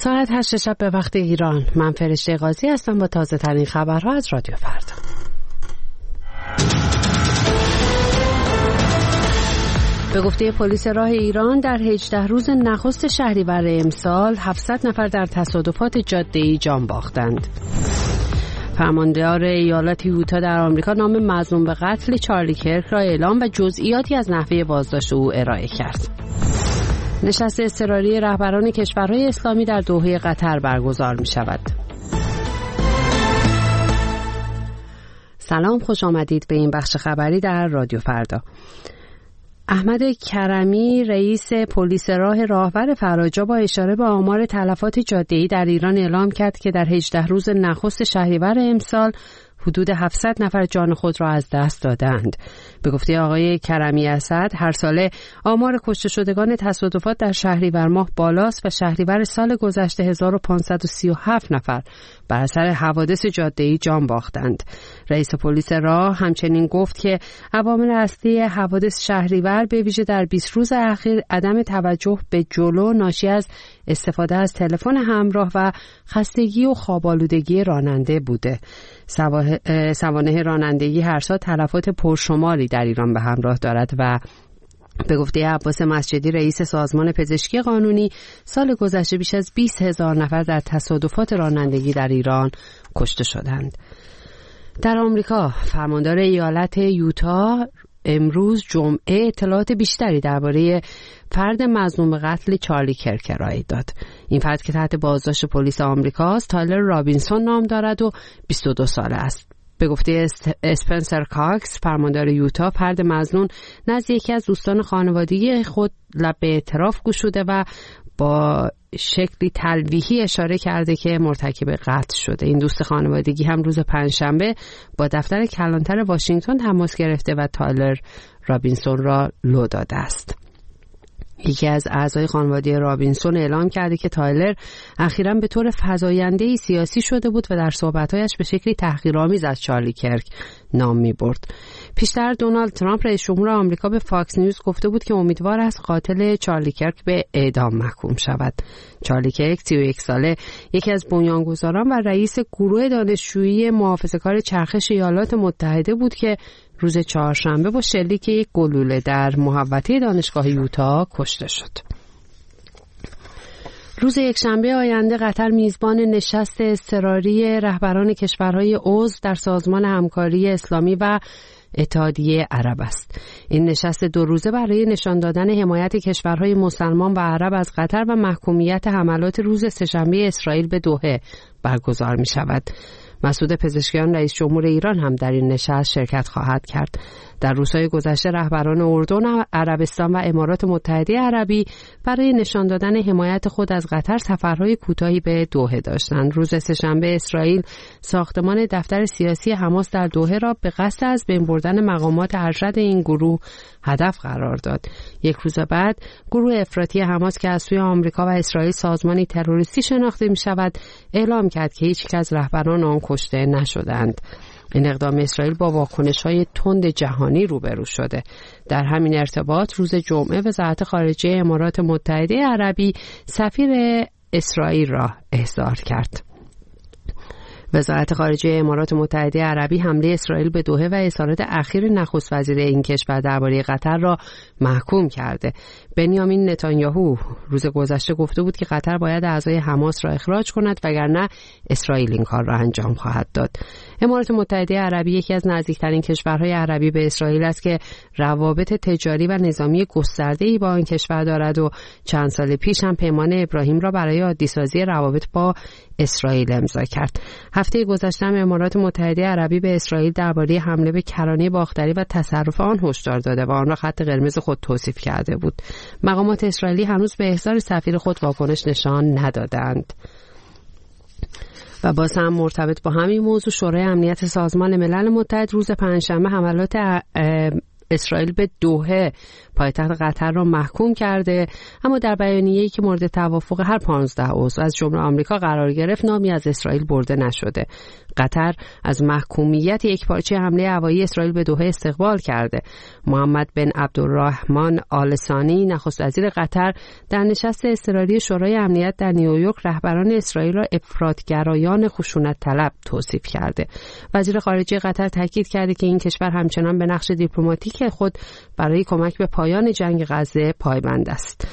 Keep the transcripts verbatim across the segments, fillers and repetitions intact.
ساعت هشت شب به وقت ایران. من فرشته قاضی هستم با تازه ترین خبرها از رادیو فردا. به گفته پلیس راه ایران در هجده روز نخست شهریور امسال هفتصد نفر در تصادفات جاده‌ای جان باختند. فرماندار ایالت یوتا در آمریکا نام مظنون به قتل چارلی کرک را اعلام و جزئیاتی از نحوه بازداشت او ارائه کرد. نشست اضطراری رهبران کشورهای اسلامی در دوحه قطر برگزار می شود. سلام، خوش آمدید به این بخش خبری در رادیو فردا. احمد کرمی رئیس پلیس راه راهور فراجا با اشاره به آمار تلفات جاده‌ای در ایران اعلام کرد که در هجده روز نخست شهریور امسال حدود هفتصد نفر جان خود را از دست دادند. به گفته آقای کرمی اسد، هر ساله آمار کشته شدگان تصادفات در شهریور ماه بالاست و شهریور سال گذشته هزار و پانصد و سی و هفت نفر بر اثر حوادث جاده‌ای جان باختند. رئیس پلیس راه همچنین گفت که عوامل اصلی حوادث شهریور به ویژه در بیست روز اخیر عدم توجه به جلو ناشی از استفاده از تلفن همراه و خستگی و خواب‌آلودگی راننده بوده. سوانح رانندگی هر سال تلفات پرشماری در ایران به همراه دارد و به گفته عباس مسجدی رئیس سازمان پزشکی قانونی، سال گذشته بیش از بیست هزار نفر در تصادفات رانندگی در ایران کشته شدند. در آمریکا فرماندار ایالت یوتا امروز جمعه اطلاعات بیشتری درباره فرد مظنون به قتل چارلی کرک ارائه داد. این فرد که تحت بازداشت پلیس آمریکاست، تایلر رابینسون نام دارد و بیست و دو ساله است. به گفته اسپنسر کاکس، فرماندار یوتا، فرد مظنون نزد یکی از دوستان خانوادگی خود لب به اعتراف گشوده و با شکلی تلویحی اشاره کرده که مرتکب قتل شده. این دوست خانوادگی هم روز پنجشنبه با دفتر کلانتر واشنگتن تماس گرفته و تایلر رابینسون را لو داده است. یکی از اعضای خانواده رابینسون اعلام کرده که تایلر اخیراً به طور فزاینده‌ای سیاسی شده بود و در صحبت‌هایش به شکلی تحقیرآمیز از چارلی کرک نام می‌برد. پیشتر دونالد ترامپ رئیس جمهور آمریکا به فاکس نیوز گفته بود که امیدوار است قاتل چارلی کرک به اعدام محکوم شود. چارلی کرک سی و یک ساله، یکی از بنیانگذاران و رئیس گروه دانشجویی محافظه‌کار چرخش ایالات متحده بود که روز چهارشنبه با شلیک یک گلوله در محوطه دانشگاه یوتا کشته شد. روز یکشنبه آینده قطر میزبان نشست اضطراری رهبران کشورهای عضو در سازمان همکاری اسلامی و اتحادیه عرب است. این نشست دو روزه برای نشان دادن حمایت کشورهای مسلمان و عرب از قطر و محکومیت حملات روز سه‌شنبه اسرائیل به دوحه برگزار می شود. مسعود پزشکیان رئیس جمهور ایران هم در این نشست شرکت خواهد کرد. در روزهای گذشته رهبران اردن، عربستان و امارات متحده عربی برای نشان دادن حمایت خود از قطر سفرهای کوتاهی به دوحه داشتند. روز سه‌شنبه اسرائیل ساختمان دفتر سیاسی حماس در دوحه را به قصد از بین بردن مقامات ارشد این گروه هدف قرار داد. یک روز بعد گروه افراطی حماس که از سوی آمریکا و اسرائیل سازمانی تروریستی شناخته می شود اعلام کرد که هیچ یک از رهبران آن کشته نشدند. این اقدام اسرائیل با واکنش‌های تند جهانی روبرو شده. در همین ارتباط روز جمعه وزارت خارجه امارات متحده عربی سفیر اسرائیل را احضار کرد. وزارت خارجه امارات متحده عربی حمله اسرائیل به دوحه و اظهارات اخیر نخست وزیر این کشور درباره قطر را محکوم کرده. بنیامین نتانیاهو روز گذشته گفته بود که قطر باید اعضای حماس را اخراج کند وگرنه اسرائیل این کار را انجام خواهد داد. امارات متحده عربی یکی از نزدیکترین کشورهای عربی به اسرائیل است که روابط تجاری و نظامی گسترده‌ای با این کشور دارد و چند سال پیش هم پیمان ابراهیم را برای عادی‌سازی روابط با اسرائیل امضا کرد. هفته گذشته امارات متحده عربی به اسرائیل درباره حمله به کرانه باختری و تصرف آن هشدار داده و آن را خط قرمز خود توصیف کرده بود. مقامات اسرائیلی هنوز به احضار سفیر خود واکنش نشان ندادند. و باز هم مرتبط با همین موضوع شورای امنیت سازمان ملل متحد روز پنجشنبه حملات اسرائیل به دوحه پایتخت قطر را محکوم کرده، اما در بیانیه‌ای که مورد توافق هر پانزده عضو از جمله آمریکا قرار گرفت نامی از اسرائیل برده نشده. قطر از محکومیت یکپارچه حمله هوایی اسرائیل به دوحه استقبال کرده. محمد بن عبدالرحمن آل ثانی نخست وزیر قطر در نشست اضطراری شورای امنیت در نیویورک رهبران اسرائیل را افراطگرایان خشونت طلب توصیف کرده. وزیر خارجه قطر تاکید کرده که این کشور همچنان به نقش دیپلماتیک خود برای کمک به پایان جنگ غزه پایبند است.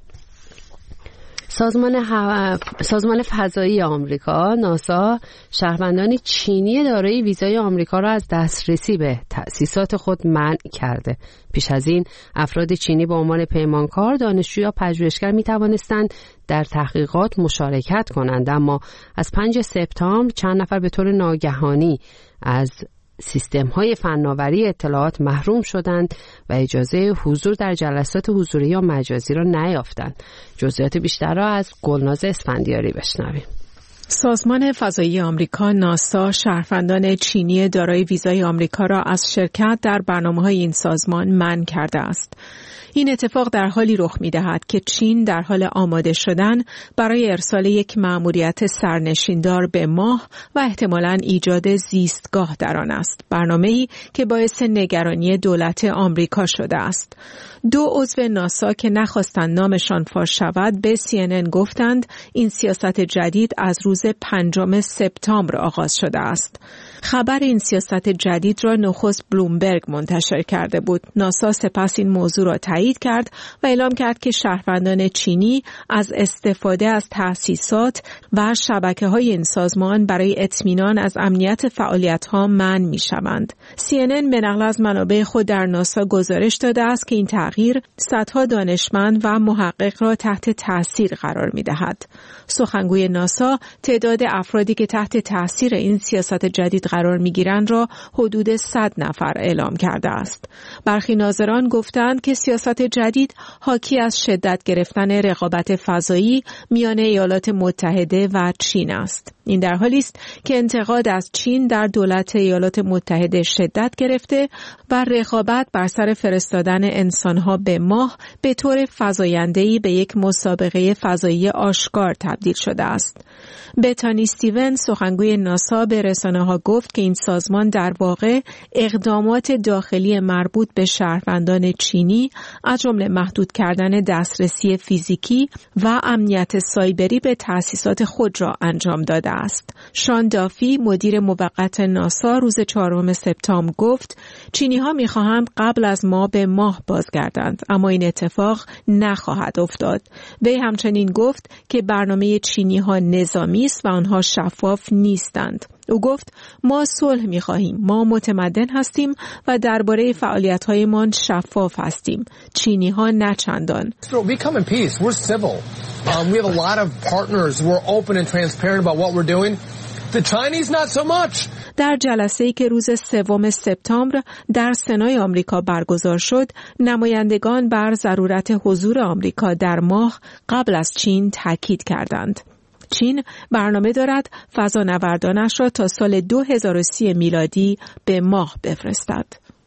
سازمان, ه... سازمان فضایی آمریکا ناسا شهروندان چینی دارای ویزای آمریکا را از دسترسی به تأسیسات خود منع کرده. پیش از این افراد چینی به عنوان پیمانکار، دانشجو یا پژوهشگر می توانستند در تحقیقات مشارکت کنند، اما از پنجم سپتامبر چند نفر به طور ناگهانی از سیستم‌های فناوری اطلاعات محروم شدند و اجازه حضور در جلسات حضوری یا مجازی را نیافتند. جزئیات بیشتر را از گلناز اسفندیاری بشنویم. سازمان فضایی آمریکا ناسا شهروندان چینی دارای ویزای آمریکا را از شرکت در برنامه‌های این سازمان منع کرده است. این اتفاق در حالی رخ می‌دهد که چین در حال آماده شدن برای ارسال یک مأموریت سرنشیندار به ماه و احتمالاً ایجاد زیستگاه در آن است. برنامه‌ای که باعث نگرانی دولت آمریکا شده است. دو عضو ناسا که نخواستند نامشان فاش شود به سی ان ان گفتند این سیاست جدید از روز پنجم سپتامبر آغاز شده است. خبر این سیاست جدید را نخست بلومبرگ منتشر کرده بود. ناسا سپس این موضوع را تایید کرد و اعلام کرد که شهروندان چینی از استفاده از تأسیسات و شبکه‌های این سازمان برای اطمینان از امنیت فعالیت‌ها منع می‌شوند. سی ان ان به نقل از منابع خود در ناسا گزارش داده است که این تغییر صدها دانشمند و محقق را تحت تأثیر قرار می‌دهد. سخنگوی ناسا تعداد افرادی که تحت تأثیر این سیاست جدید قرار می‌گیرند را حدود صد نفر اعلام کرده است. برخی ناظران گفتند که سیاست جدید حاکی از شدت گرفتن رقابت فضایی میان ایالات متحده و چین است. این در حالی است که انتقاد از چین در دولت ایالات متحده شدت گرفته و رقابت بر سر فرستادن انسانها به ماه به طور فزاینده‌ای به یک مسابقه فضایی آشکار تبدیل شده است. بتانی استیون سخنگوی ناسا به رسانه‌ها گفت که این سازمان در واقع اقدامات داخلی مربوط به شهروندان چینی از جمله محدود کردن دسترسی فیزیکی و امنیت سایبری به تأسیسات خود را انجام داده است. شان دافی مدیر موقت ناسا روز چهارم سپتامبر گفت چینی‌ها می‌خواهند قبل از ما به ماه بازگردند، اما این اتفاق نخواهد افتاد. وی همچنین گفت که برنامه چینی‌ها نظامی است و آنها شفاف نیستند. او گفت ما صلح می‌خواهیم، ما متمدن هستیم و درباره فعالیت‌هایمان شفاف هستیم. چینی‌ها نه چندان. We come in peace. We're civil. Um, we have a lot of partners. We're open and transparent about what we're doing. The Chinese not so much. در جلسه‌ای که روز سوم سپتامبر در سنای آمریکا برگزار شد، نمایندگان بر ضرورت حضور آمریکا در ماه قبل از چین تاکید کردند. چین برنامه دارد فضانوردانش را تا سال دو هزار و سی میلادی به ماه بفرستد.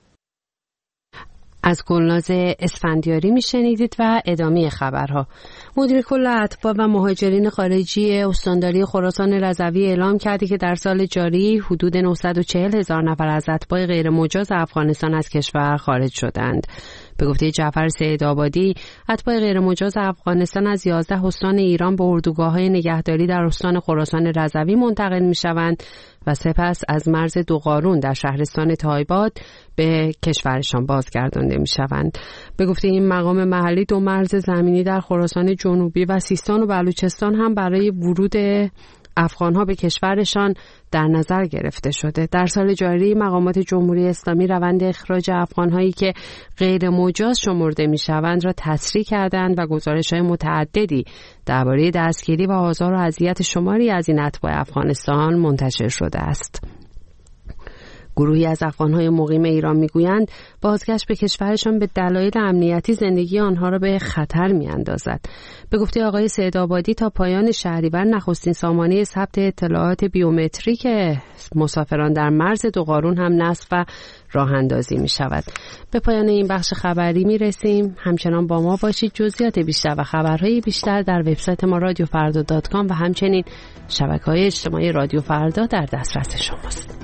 از گلناز اسفندیاری میشنیدید و ادامه خبرها. مدیر کل اتباع و مهاجرین خارجی استانداری خراسان رضوی اعلام کرده که در سال جاری حدود نهصد و چهل هزار نفر از اتباع غیر مجاز افغانستان از کشور خارج شدند. به گفته جعفر سیدآبادی، اتباع غیر مجاز افغانستان از یازده استان ایران به اردوگاه‌های نگهداری در استان خراسان رضوی منتقل می‌شوند و سپس از مرز دوقارون در شهرستان تایباد به کشورشان بازگردانده می‌شوند. به گفته این مقام محلی، دو مرز زمینی در خراسان جنوبی و سیستان و بلوچستان هم برای ورود افغانها به کشورشان در نظر گرفته شده. در سال جاری مقامات جمهوری اسلامی روند اخراج افغانهایی که غیر مجاز شمرده میشوند را تسریع کردند و گزارش‌های متعددی درباره دستگیری و آزار و اذیت شماری از این اتباع افغانستان منتشر شده است. گروهی از افغان‌های مقیم ایران میگویند بازگشت به کشورشان به دلایل امنیتی زندگی آنها را به خطر می‌اندازد. به گفته آقای سعدآبادی تا پایان شهریور نخستین سامانه ثبت اطلاعات بیومتریک مسافران در مرز دو قارون هم نصب و راه اندازی می شود. به پایان این بخش خبری می رسیم. همچنان با ما باشید. جزئیات بیشتر و خبرهای بیشتر در وبسایت ما رادیو فردا دات کام و همچنین شبکه‌های اجتماعی رادیو فردا در دسترس شماست.